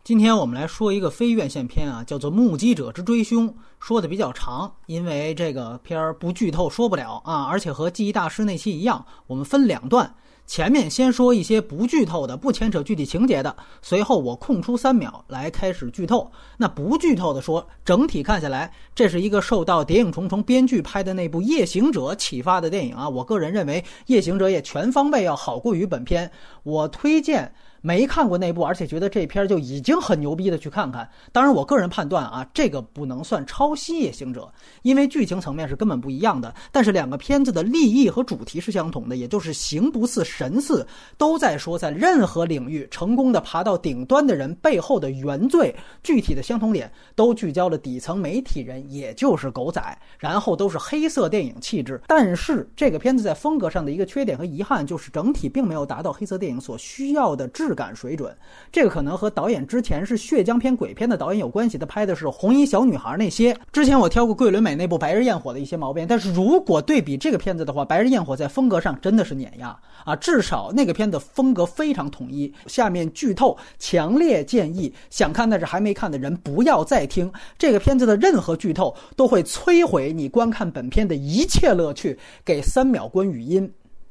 今天我们来说一个非院线片啊，叫做《目击者之追凶》，说的比较长，因为这个片儿不剧透说不了啊，而且和记忆大师那期一样，我们分两段。前面先说一些不剧透的、不牵扯具体情节的，随后我空出3秒来开始剧透。那不剧透的说，整体看下来，这是一个受到谍影重重编剧拍的那部《夜行者》启发的电影啊。我个人认为，《夜行者》也全方位要好过于本片。我推荐没看过那部，而且觉得这片就已经很牛逼的去看看。当然我个人判断啊，这个不能算抄袭《夜行者》，因为剧情层面是根本不一样的，但是两个片子的立意和主题是相同的，也就是形不似神似，都在说在任何领域成功的爬到顶端的人背后的原罪，具体的相同点都聚焦了底层媒体人，也就是狗仔，然后都是黑色电影气质。但是这个片子在风格上的一个缺点和遗憾，就是整体并没有达到黑色电影所需要的质感水准。这个可能和导演之前是血浆片鬼片的导演有关系，他拍的是红衣小女孩那些。之前我挑过桂纶镁那部白日焰火的一些毛病，但是如果对比这个片子的话，白日焰火在风格上真的是碾压啊，至少那个片子风格非常统一。下面剧透，强烈建议想看但是还没看的人不要再听，这个片子的任何剧透都会摧毁你观看本片的一切乐趣。给3秒关语音。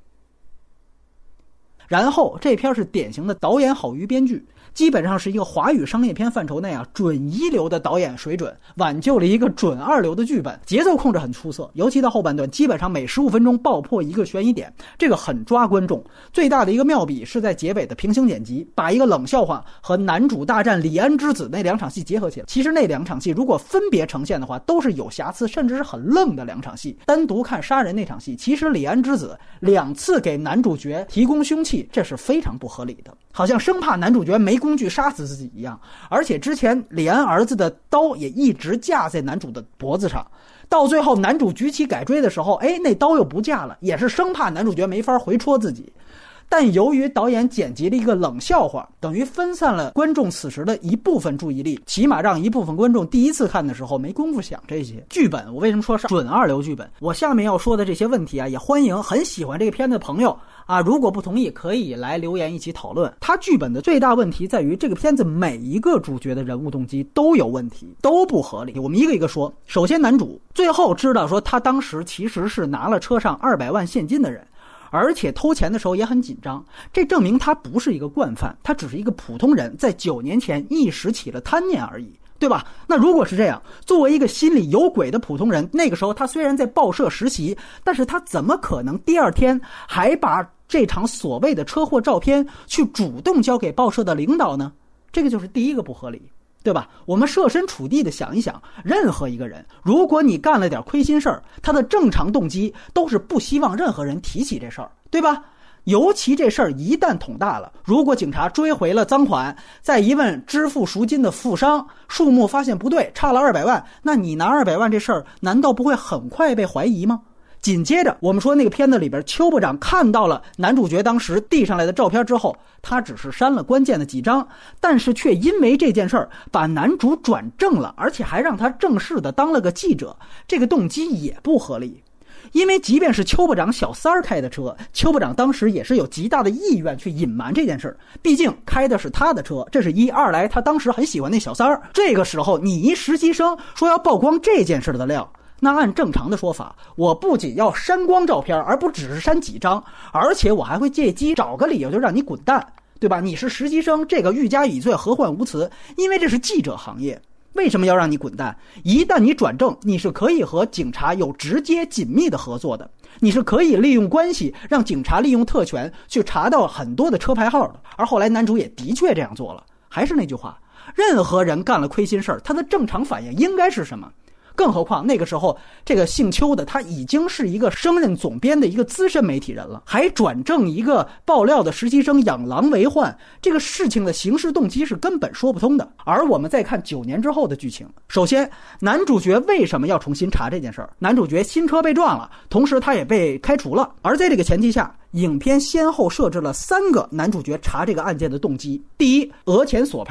然后这片是典型的导演好于编剧，基本上是一个华语商业片范畴内啊准一流的导演水准，挽救了一个准2流的剧本，节奏控制很出色，尤其到后半段，基本上每15分钟爆破一个悬疑点，这个很抓观众。最大的一个妙笔是在结尾的平行剪辑，把一个冷笑话和男主大战李安之子那2场戏结合起来。其实那2场戏如果分别呈现的话，都是有瑕疵，甚至是很愣的2场戏。单独看杀人那场戏，其实李安之子2次给男主角提供凶器，这是非常不合理的，好像生怕男主角没工具杀死自己一样。而且之前李安儿子的刀也一直架在男主的脖子上，到最后男主举起改锥的时候，那刀又不架了，也是生怕男主角没法回戳自己。但由于导演剪辑了一个冷笑话，等于分散了观众此时的一部分注意力，起码让一部分观众第一次看的时候没工夫想这些。剧本我为什么说是准2流剧本，我下面要说的这些问题啊，也欢迎很喜欢这个片子的朋友啊，如果不同意可以来留言一起讨论。他剧本的最大问题在于这个片子每一个主角的人物动机都有问题，都不合理。我们一个一个说。首先男主最后知道说他当时其实是拿了车上200万现金的人，而且偷钱的时候也很紧张，这证明他不是一个惯犯，他只是一个普通人，在9年前一时起了贪念而已，对吧？那如果是这样，作为一个心里有鬼的普通人，那个时候他虽然在报社实习，但是他怎么可能第2天还把这场所谓的车祸照片去主动交给报社的领导呢？这个就是第一个不合理，对吧？我们设身处地的想一想，任何一个人，如果你干了点亏心事儿，他的正常动机都是不希望任何人提起这事儿，对吧？尤其这事儿一旦捅大了，如果警察追回了赃款，再一问支付赎金的富商，数目发现不对，差了200万，那你拿200万这事儿难道不会很快被怀疑吗？紧接着我们说那个片子里边，邱部长看到了男主角当时递上来的照片之后，他只是删了关键的几张，但是却因为这件事儿把男主转正了，而且还让他正式的当了个记者，这个动机也不合理。因为即便是邱部长小三儿开的车，邱部长当时也是有极大的意愿去隐瞒这件事，毕竟开的是他的车，这是一。2来他当时很喜欢那小三儿，这个时候你一实习生说要曝光这件事的料，那按正常的说法，我不仅要删光照片，而不只是删几张，而且我还会借机找个理由就让你滚蛋，对吧？你是实习生，这个欲加以罪何患无辞，因为这是记者行业。为什么要让你滚蛋？一旦你转正，你是可以和警察有直接紧密的合作的，你是可以利用关系让警察利用特权去查到很多的车牌号的。而后来男主也的确这样做了。还是那句话，任何人干了亏心事儿，他的正常反应应该是什么？更何况那个时候这个姓邱的他已经是一个升任总编的一个资深媒体人了，还转正一个爆料的实习生养狼为患，这个事情的行事动机是根本说不通的。而我们再看9年之后的剧情，首先男主角为什么要重新查这件事儿？男主角新车被撞了，同时他也被开除了。而在这个前提下，影片先后设置了3个男主角查这个案件的动机。第一，讹钱索赔；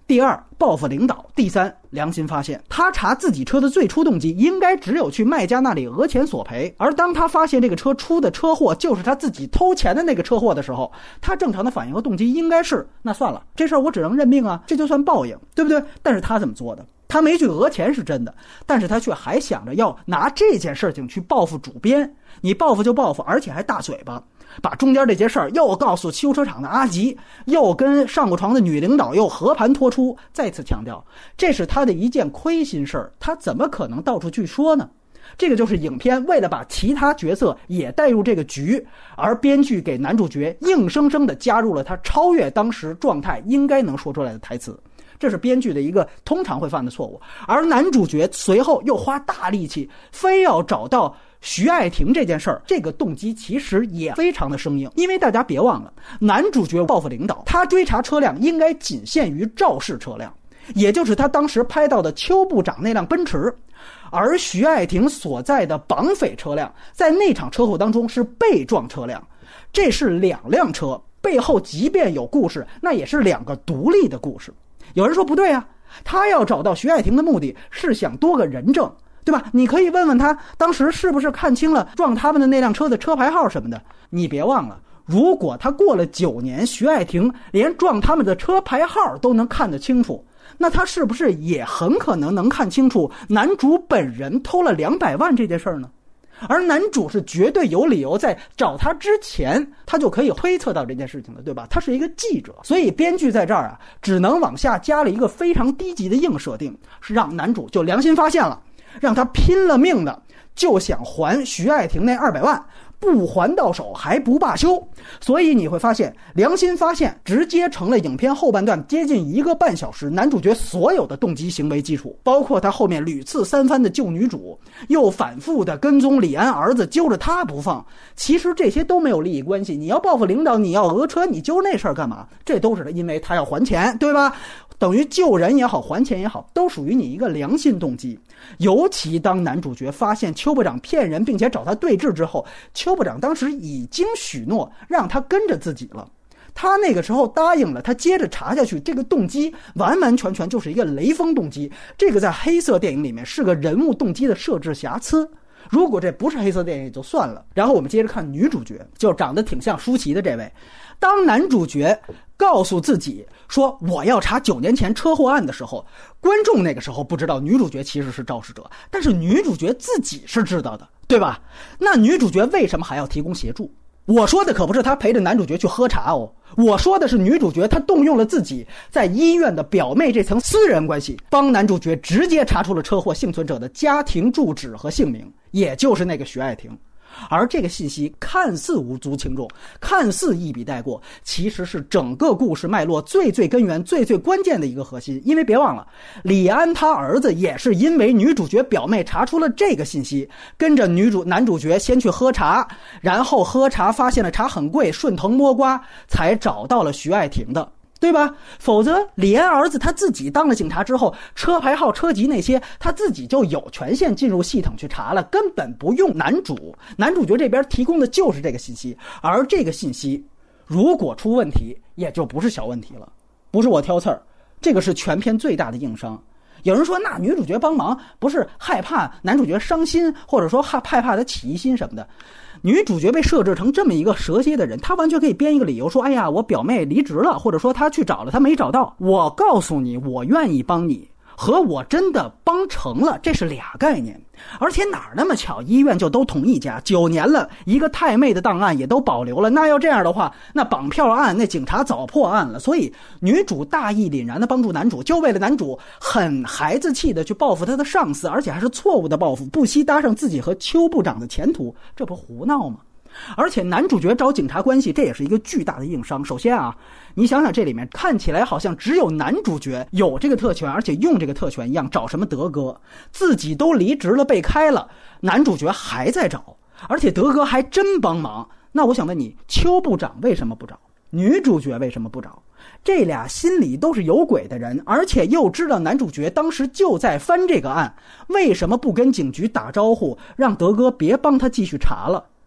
第二，报复领导。第三，良心发现。他查自己车的最初动机应该只有去卖家那里讹钱索赔，而当他发现这个车出的车祸就是他自己偷钱的那个车祸的时候，他正常的反应和动机应该是，那算了，这事儿我只能认命啊，这就算报应，对不对？但是他怎么做的？他没去讹钱是真的，但是他却还想着要拿这件事情去报复主编。你报复就报复，而且还大嘴巴，把中间这些事儿又告诉修车厂的阿吉，又跟上过床的女领导又和盘托出。再次强调，这是他的一件亏心事儿，他怎么可能到处去说呢？这个就是影片为了把其他角色也带入这个局，而编剧给男主角硬生生地加入了他超越当时状态应该能说出来的台词。这是编剧的一个通常会犯的错误，而男主角随后又花大力气非要找到徐爱婷这件事儿，这个动机其实也非常的生硬。因为大家别忘了，男主角报复领导，他追查车辆应该仅限于肇事车辆，也就是他当时拍到的邱部长那辆奔驰，而徐爱婷所在的绑匪车辆在那场车祸当中是被撞车辆，这是两辆车，背后即便有故事，那也是两个独立的故事。有人说不对啊，他要找到徐爱婷的目的是想多个人证，对吧？你可以问问他当时是不是看清了撞他们的那辆车的车牌号什么的。你别忘了，如果他过了9年，徐爱婷连撞他们的车牌号都能看得清楚，那他是不是也很可能能看清楚男主本人偷了200万这件事儿呢？而男主是绝对有理由在找他之前他就可以推测到这件事情的，对吧？他是一个记者，所以编剧在这儿啊，只能往下加了一个非常低级的硬设定，是让男主就良心发现了，让他拼了命的就想还徐爱婷那200万，不还到手还不罢休。所以你会发现良心发现直接成了影片后半段接近1个半小时男主角所有的动机行为基础，包括他后面屡次3番的救女主，又反复的跟踪李安儿子揪着他不放，其实这些都没有利益关系。你要报复领导，你要讹车，你揪那事儿干嘛？这都是因为他要还钱，对吧？等于救人也好，还钱也好，都属于你一个良心动机。尤其当男主角发现邱部长骗人并且找他对峙之后，邱部长当时已经许诺让他跟着自己了，他那个时候答应了，他接着查下去，这个动机完完全全就是一个雷锋动机。这个在黑色电影里面是个人物动机的设置瑕疵，如果这不是黑色电影也就算了。然后我们接着看女主角，就长得挺像舒淇的这位。当男主角告诉自己说我要查9年前车祸案的时候，观众那个时候不知道女主角其实是肇事者，但是女主角自己是知道的，对吧？那女主角为什么还要提供协助？我说的可不是她陪着男主角去喝茶哦，我说的是女主角她动用了自己在医院的表妹这层私人关系，帮男主角直接查出了车祸幸存者的家庭住址和姓名，也就是那个徐爱婷。而这个信息看似无足轻重，看似一笔带过，其实是整个故事脉络最根源最关键的一个核心。因为别忘了，李安他儿子也是因为女主角表妹查出了这个信息，跟着男主角先去喝茶，然后喝茶发现了茶很贵，顺藤摸瓜才找到了徐爱婷的，对吧？否则李安儿子他自己当了警察之后，车牌号车籍那些他自己就有权限进入系统去查了，根本不用男主角这边提供的就是这个信息。而这个信息如果出问题也就不是小问题了，不是我挑刺儿，这个是全片最大的硬伤。有人说那女主角帮忙不是害怕男主角伤心，或者说害怕他起疑心什么的。女主角被设置成这么一个蛇蝎的人，她完全可以编一个理由说，哎呀，我表妹离职了，或者说她去找了，她没找到。我告诉你，我愿意帮你，和我真的帮成了，这是俩概念。而且哪儿那么巧，医院就都同一家，9年了，一个太妹的档案也都保留了。那要这样的话，那绑票案那警察早破案了。所以女主大义凛然的帮助男主，就为了男主很孩子气的去报复他的上司，而且还是错误的报复，不惜搭上自己和邱部长的前途，这不胡闹吗？而且男主角找警察关系，这也是一个巨大的硬伤。首先啊，你想想这里面看起来好像只有男主角有这个特权，而且用这个特权一样，找什么德哥，自己都离职了被开了，男主角还在找，而且德哥还真帮忙。那我想问你，邱部长为什么不找？女主角为什么不找？这俩心里都是有鬼的人，而且又知道男主角当时就在翻这个案，为什么不跟警局打招呼，让德哥别帮他继续查了？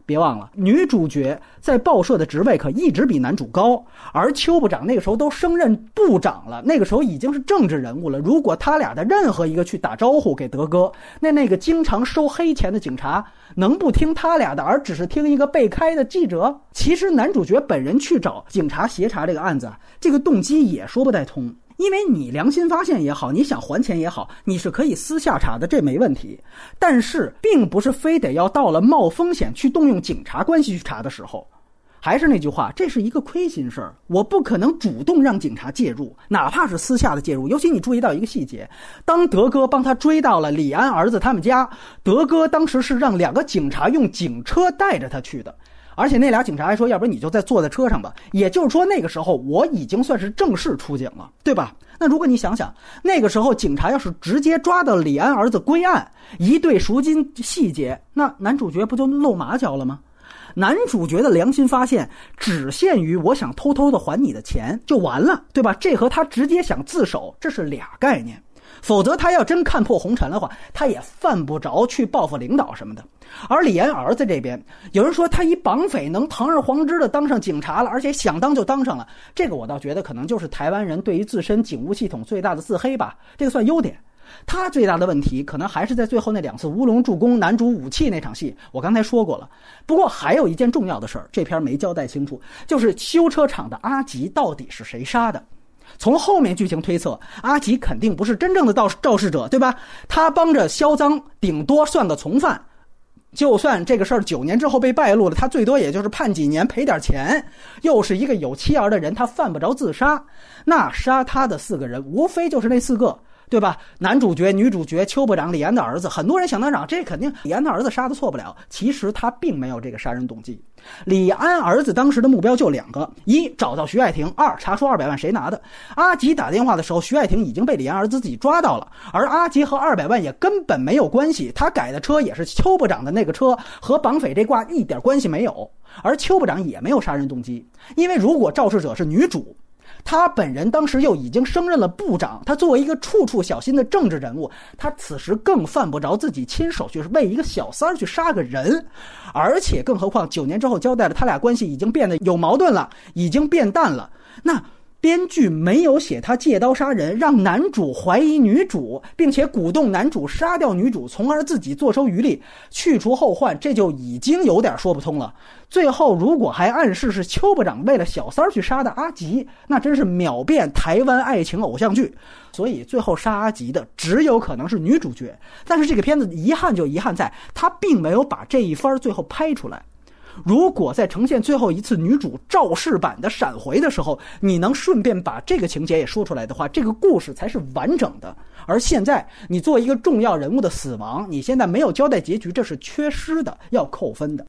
别忘了，女主角在报社的职位可一直比男主高，而邱部长那个时候都升任部长了，那个时候已经是政治人物了。如果他俩的任何一个去打招呼给德哥，那个经常收黑钱的警察能不听他俩的，而只是听一个被开的记者？其实男主角本人去找警察协查这个案子，这个动机也说不太通。因为你良心发现也好，你想还钱也好，你是可以私下查的，这没问题。但是并不是非得要到了冒风险去动用警察关系去查的时候。还是那句话，这是一个亏心事儿，我不可能主动让警察介入，哪怕是私下的介入。尤其你注意到一个细节，当德哥帮他追到了李安儿子他们家，德哥当时是让2个警察用警车带着他去的。而且那俩警察还说，要不然你就再坐在车上吧。也就是说，那个时候我已经算是正式出警了，对吧？那如果你想想，那个时候警察要是直接抓到李安儿子归案，一对赎金细节，那男主角不就露马脚了吗？男主角的良心发现只限于我想偷偷的还你的钱就完了，对吧？这和他直接想自首这是俩概念。否则他要真看破红尘的话，他也犯不着去报复领导什么的。而李安儿子这边，有人说他一绑匪能堂而皇之的当上警察了，而且想当就当上了，这个我倒觉得可能就是台湾人对于自身警务系统最大的自黑吧，这个算优点。他最大的问题可能还是在最后那2次乌龙助攻男主武器那场戏，我刚才说过了。不过还有一件重要的事儿，这篇没交代清楚，就是修车厂的阿吉到底是谁杀的。从后面剧情推测，阿吉肯定不是真正的肇事者，对吧？他帮着销赃，顶多算个从犯。就算这个事儿9年之后被败露了，他最多也就是判几年赔点钱。又是一个有妻儿的人，他犯不着自杀。那杀他的4个人，无非就是那4个。对吧？男主角、女主角、邱部长、李安的儿子，很多人想当长，这肯定李安的儿子杀的错不了。其实他并没有这个杀人动机。李安儿子当时的目标就2个：一，找到徐爱婷；二，查出200万谁拿的。阿吉打电话的时候，徐爱婷已经被李安儿子自己抓到了，而阿吉和200万也根本没有关系。他改的车也是邱部长的那个车，和绑匪这挂一点关系没有。而邱部长也没有杀人动机，因为如果肇事者是女主，他本人当时又已经升任了部长，他作为一个处处小心的政治人物，他此时更犯不着自己亲手去为一个小三去杀个人。而且更何况9年之后交代了他俩关系已经变得有矛盾了，已经变淡了，那编剧没有写他借刀杀人，让男主怀疑女主，并且鼓动男主杀掉女主，从而自己坐收渔利，去除后患，这就已经有点说不通了。最后如果还暗示是邱部长为了小三去杀的阿吉，那真是秒变台湾爱情偶像剧。所以最后杀阿吉的只有可能是女主角。但是这个片子遗憾就遗憾在他并没有把这一番最后拍出来。如果在呈现最后一次女主肇事版的闪回的时候，你能顺便把这个情节也说出来的话，这个故事才是完整的。而现在你做一个重要人物的死亡，你现在没有交代结局，这是缺失的，要扣分的。